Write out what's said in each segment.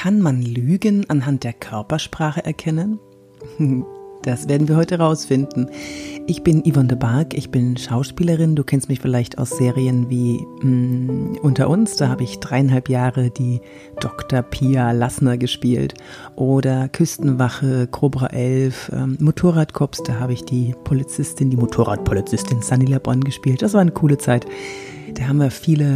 Kann man Lügen anhand der Körpersprache erkennen? Das werden wir heute rausfinden. Ich bin Yvonne de Barg, ich bin Schauspielerin. Du kennst mich vielleicht aus Serien wie Unter uns, da habe ich 3,5 Jahre die Dr. Pia Lassner gespielt. Oder Küstenwache, Cobra 11, Motorradcops, da habe ich die Motorradpolizistin Sunny LeBron gespielt. Das war eine coole Zeit. Da haben wir viele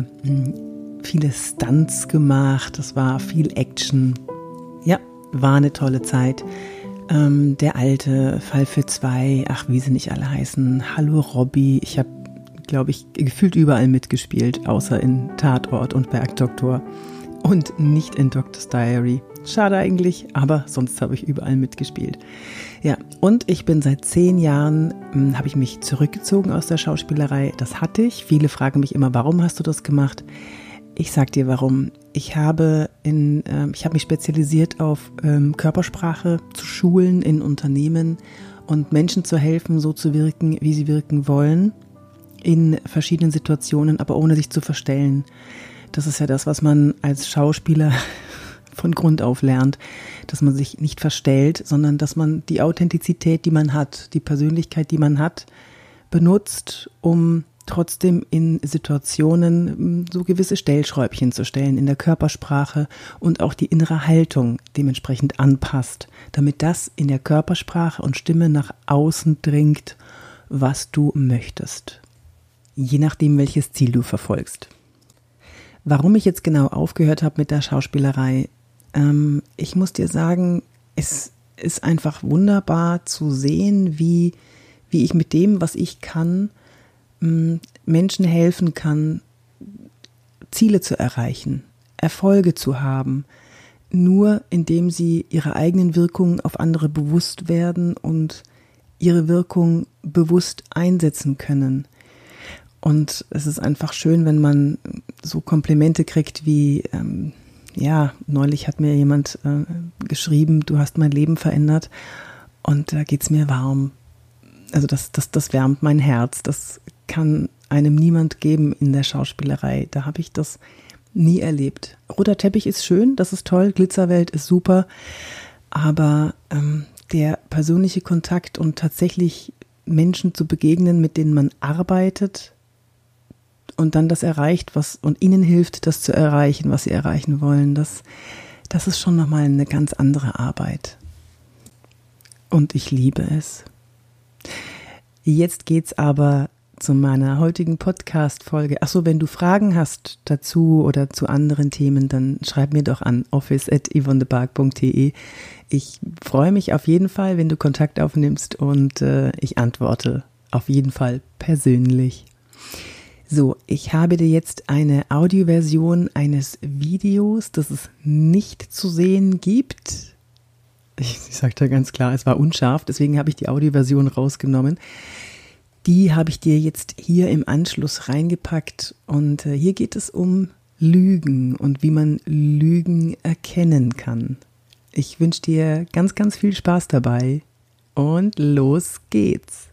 Stunts gemacht, das war viel Action. Ja, war eine tolle Zeit. Der alte Fall für zwei, ach wie sie nicht alle heißen, Hallo Robby, ich habe, glaube ich, gefühlt überall mitgespielt, außer in Tatort und Bergdoktor und nicht in Doctor's Diary. Schade eigentlich, aber sonst habe ich überall mitgespielt. Ja, und ich bin seit 10 Jahren, habe ich mich zurückgezogen aus der Schauspielerei, das hatte ich. Viele fragen mich immer, warum hast du das gemacht? Ich sag dir warum. Ich habe mich spezialisiert auf Körpersprache zu schulen in Unternehmen und Menschen zu helfen, so zu wirken, wie sie wirken wollen, in verschiedenen Situationen, aber ohne sich zu verstellen. Das ist ja das, was man als Schauspieler von Grund auf lernt, dass man sich nicht verstellt, sondern dass man die Authentizität, die man hat, die Persönlichkeit, die man hat, benutzt, um trotzdem in Situationen so gewisse Stellschräubchen zu stellen in der Körpersprache und auch die innere Haltung dementsprechend anpasst, damit das in der Körpersprache und Stimme nach außen dringt, was du möchtest. Je nachdem, welches Ziel du verfolgst. Warum ich jetzt genau aufgehört habe mit der Schauspielerei, ich muss dir sagen, es ist einfach wunderbar zu sehen, wie ich mit dem, was ich kann, Menschen helfen kann, Ziele zu erreichen, Erfolge zu haben, nur indem sie ihre eigenen Wirkungen auf andere bewusst werden und ihre Wirkung bewusst einsetzen können. Und es ist einfach schön, wenn man so Komplimente kriegt wie, neulich hat mir jemand geschrieben, du hast mein Leben verändert und da geht's mir warm. Also das wärmt mein Herz, das kann einem niemand geben in der Schauspielerei. Da habe ich das nie erlebt. Roter Teppich ist schön, das ist toll, Glitzerwelt ist super, aber der persönliche Kontakt und tatsächlich Menschen zu begegnen, mit denen man arbeitet und dann das erreicht, und ihnen hilft, das zu erreichen, was sie erreichen wollen, das ist schon nochmal eine ganz andere Arbeit. Und ich liebe es. Jetzt geht's aber zu meiner heutigen Podcast-Folge. Achso, wenn du Fragen hast dazu oder zu anderen Themen, dann schreib mir doch an office@yvonnedebarg.de. Ich freue mich auf jeden Fall, wenn du Kontakt aufnimmst und ich antworte auf jeden Fall persönlich. So, ich habe dir jetzt eine Audioversion eines Videos, das es nicht zu sehen gibt. Ich sage da ganz klar, es war unscharf, deswegen habe ich die Audioversion rausgenommen. Die habe ich dir jetzt hier im Anschluss reingepackt und hier geht es um Lügen und wie man Lügen erkennen kann. Ich wünsche dir ganz, ganz viel Spaß dabei und los geht's.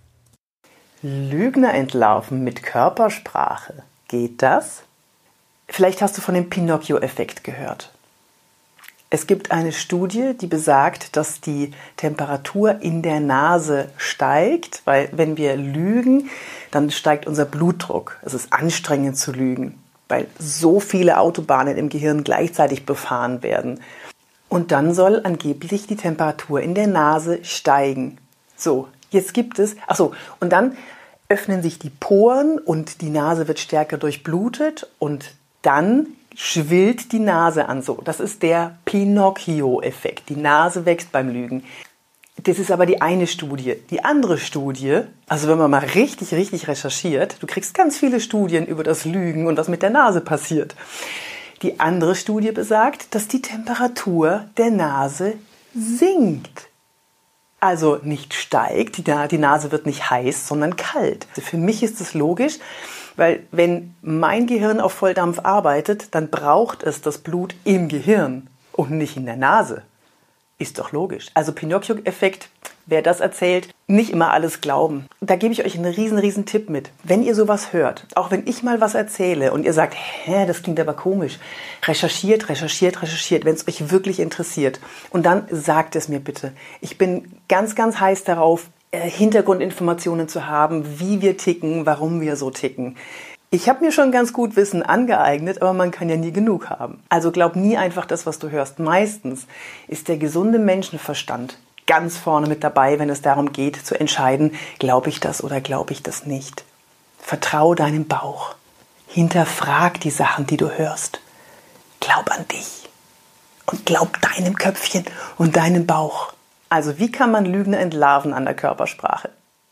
Lügner entlarven mit Körpersprache. Geht das? Vielleicht hast du von dem Pinocchio-Effekt gehört. Es gibt eine Studie, die besagt, dass die Temperatur in der Nase steigt, weil wenn wir lügen, dann steigt unser Blutdruck. Es ist anstrengend zu lügen, weil so viele Autobahnen im Gehirn gleichzeitig befahren werden. Und dann soll angeblich die Temperatur in der Nase steigen. So, jetzt gibt es, und dann öffnen sich die Poren und die Nase wird stärker durchblutet und dann schwillt die Nase an. So, das ist der Pinocchio-Effekt. Die Nase wächst beim Lügen. Das ist aber die eine Studie. Die andere Studie, also wenn man mal richtig, richtig recherchiert, du kriegst ganz viele Studien über das Lügen und was mit der Nase passiert. Die andere Studie besagt, dass die Temperatur der Nase sinkt. Also nicht steigt, die Nase wird nicht heiß, sondern kalt. Also für mich ist es logisch, weil wenn mein Gehirn auf Volldampf arbeitet, dann braucht es das Blut im Gehirn und nicht in der Nase. Ist doch logisch. Also Pinocchio-Effekt wer das erzählt, nicht immer alles glauben. Da gebe ich euch einen riesen Tipp mit. Wenn ihr sowas hört, auch wenn ich mal was erzähle und ihr sagt, das klingt aber komisch, recherchiert, wenn es euch wirklich interessiert. Und dann sagt es mir bitte. Ich bin ganz heiß darauf, Hintergrundinformationen zu haben, wie wir ticken, warum wir so ticken. Ich habe mir schon ganz gut Wissen angeeignet, aber man kann ja nie genug haben. Also glaub nie einfach das, was du hörst. Meistens ist der gesunde Menschenverstand ganz vorne mit dabei, wenn es darum geht, zu entscheiden, glaube ich das oder glaube ich das nicht. Vertrau deinem Bauch. Hinterfrag die Sachen, die du hörst. Glaub an dich. Und glaub deinem Köpfchen und deinem Bauch. Also wie kann man Lügen entlarven an der Körpersprache?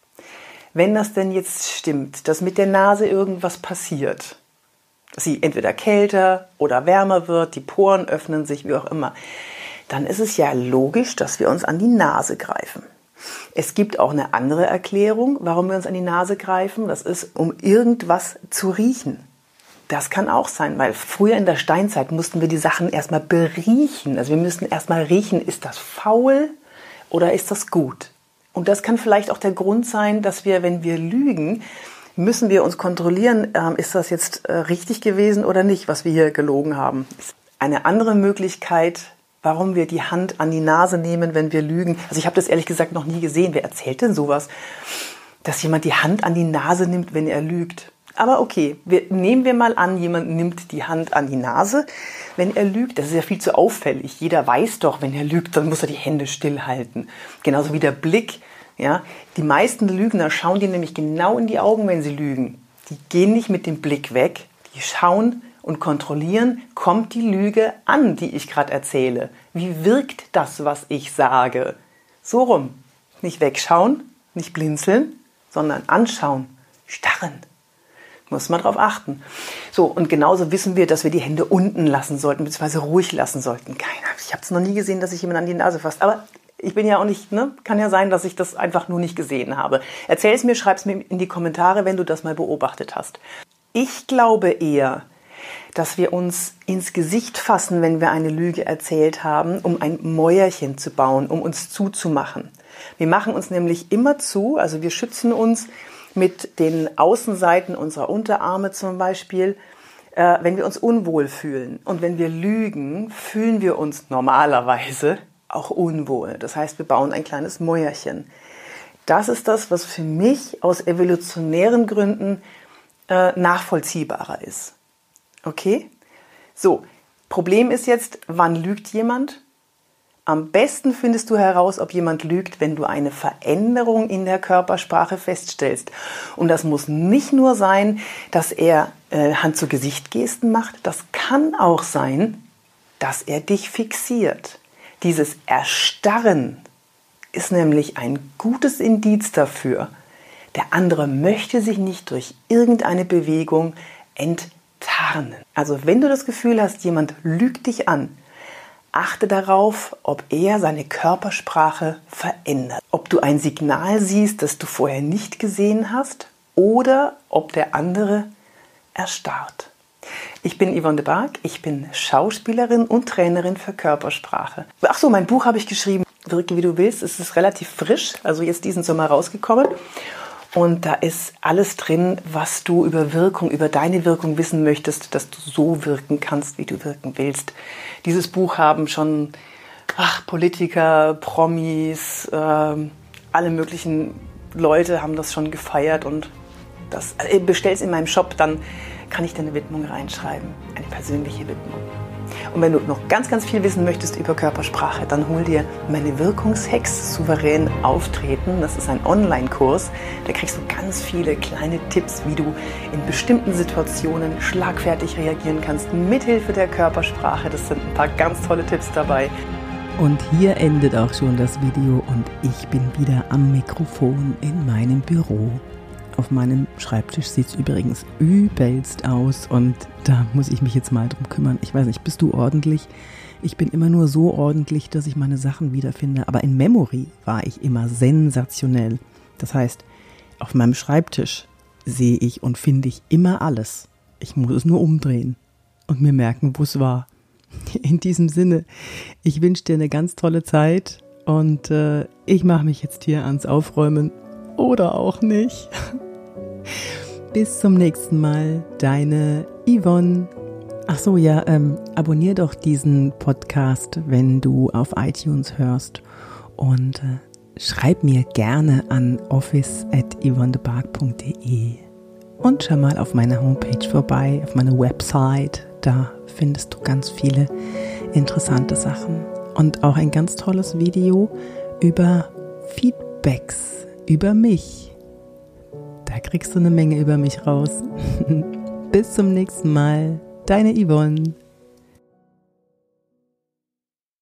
Wenn das denn jetzt stimmt, dass mit der Nase irgendwas passiert, dass sie entweder kälter oder wärmer wird, die Poren öffnen sich, wie auch immer, dann ist es ja logisch, dass wir uns an die Nase greifen. Es gibt auch eine andere Erklärung, warum wir uns an die Nase greifen. Das ist, um irgendwas zu riechen. Das kann auch sein, weil früher in der Steinzeit mussten wir die Sachen erstmal beriechen. Also wir müssten erstmal riechen, ist das faul oder ist das gut? Und das kann vielleicht auch der Grund sein, dass wir, wenn wir lügen, müssen wir uns kontrollieren, ist das jetzt richtig gewesen oder nicht, was wir hier gelogen haben. Eine andere Möglichkeit, warum wir die Hand an die Nase nehmen, wenn wir lügen. Also ich habe das ehrlich gesagt noch nie gesehen. Wer erzählt denn sowas, dass jemand die Hand an die Nase nimmt, wenn er lügt? Aber okay, nehmen wir mal an, jemand nimmt die Hand an die Nase, wenn er lügt. Das ist ja viel zu auffällig. Jeder weiß doch, wenn er lügt, dann muss er die Hände stillhalten. Genauso wie der Blick. Ja? Die meisten Lügner schauen dir nämlich genau in die Augen, wenn sie lügen. Die gehen nicht mit dem Blick weg. Die schauen und kontrollieren, kommt die Lüge an, die ich gerade erzähle. Wie wirkt das, was ich sage? So rum. Nicht wegschauen, nicht blinzeln, sondern anschauen, starren. Muss man drauf achten. So, und genauso wissen wir, dass wir die Hände unten lassen sollten, beziehungsweise ruhig lassen sollten. Ich habe es noch nie gesehen, dass sich jemand an die Nase fasst. Aber ich bin ja auch nicht, kann ja sein, dass ich das einfach nur nicht gesehen habe. Erzähl es mir, schreib es mir in die Kommentare, wenn du das mal beobachtet hast. Ich glaube eher, dass wir uns ins Gesicht fassen, wenn wir eine Lüge erzählt haben, um ein Mäuerchen zu bauen, um uns zuzumachen. Wir machen uns nämlich immer zu, also wir schützen uns mit den Außenseiten unserer Unterarme zum Beispiel, wenn wir uns unwohl fühlen. Und wenn wir lügen, fühlen wir uns normalerweise auch unwohl. Das heißt, wir bauen ein kleines Mäuerchen. Das ist das, was für mich aus evolutionären Gründen nachvollziehbarer ist. Okay? So, Problem ist jetzt, wann lügt jemand? Am besten findest du heraus, ob jemand lügt, wenn du eine Veränderung in der Körpersprache feststellst. Und das muss nicht nur sein, dass er Hand-zu-Gesicht-Gesten macht. Das kann auch sein, dass er dich fixiert. Dieses Erstarren ist nämlich ein gutes Indiz dafür. Der andere möchte sich nicht durch irgendeine Bewegung enttarnen. Also wenn du das Gefühl hast, jemand lügt dich an, achte darauf, ob er seine Körpersprache verändert. Ob du ein Signal siehst, das du vorher nicht gesehen hast, oder ob der andere erstarrt. Ich bin Yvonne de Barg, ich bin Schauspielerin und Trainerin für Körpersprache. Ach so, mein Buch habe ich geschrieben, Wirke wie du willst. Es ist relativ frisch, also jetzt diesen Sommer rausgekommen. Und da ist alles drin, was du über Wirkung, über deine Wirkung wissen möchtest, dass du so wirken kannst, wie du wirken willst. Dieses Buch haben schon Politiker, Promis, alle möglichen Leute haben das schon gefeiert. Und das bestellst in meinem Shop, dann kann ich dir eine Widmung reinschreiben, eine persönliche Widmung. Und wenn du noch ganz viel wissen möchtest über Körpersprache, dann hol dir meine Wirkungshacks souverän auftreten. Das ist ein Online-Kurs. Da kriegst du ganz viele kleine Tipps, wie du in bestimmten Situationen schlagfertig reagieren kannst, mithilfe der Körpersprache. Das sind ein paar ganz tolle Tipps dabei. Und hier endet auch schon das Video und ich bin wieder am Mikrofon in meinem Büro. Auf meinem Schreibtisch sieht es übrigens übelst aus und da muss ich mich jetzt mal drum kümmern. Ich weiß nicht, bist du ordentlich? Ich bin immer nur so ordentlich, dass ich meine Sachen wiederfinde. Aber in Memory war ich immer sensationell. Das heißt, auf meinem Schreibtisch sehe ich und finde ich immer alles. Ich muss es nur umdrehen und mir merken, wo es war. In diesem Sinne, ich wünsche dir eine ganz tolle Zeit und ich mache mich jetzt hier ans Aufräumen oder auch nicht. Bis zum nächsten Mal, deine Yvonne. Ach so, ja, abonnier doch diesen Podcast, wenn du auf iTunes hörst und schreib mir gerne an office@yvonnebark.de und schau mal auf meiner Homepage vorbei, auf meiner Website. Da findest du ganz viele interessante Sachen und auch ein ganz tolles Video über Feedbacks, über mich. Da kriegst du eine Menge über mich raus. Bis zum nächsten Mal, deine Yvonne.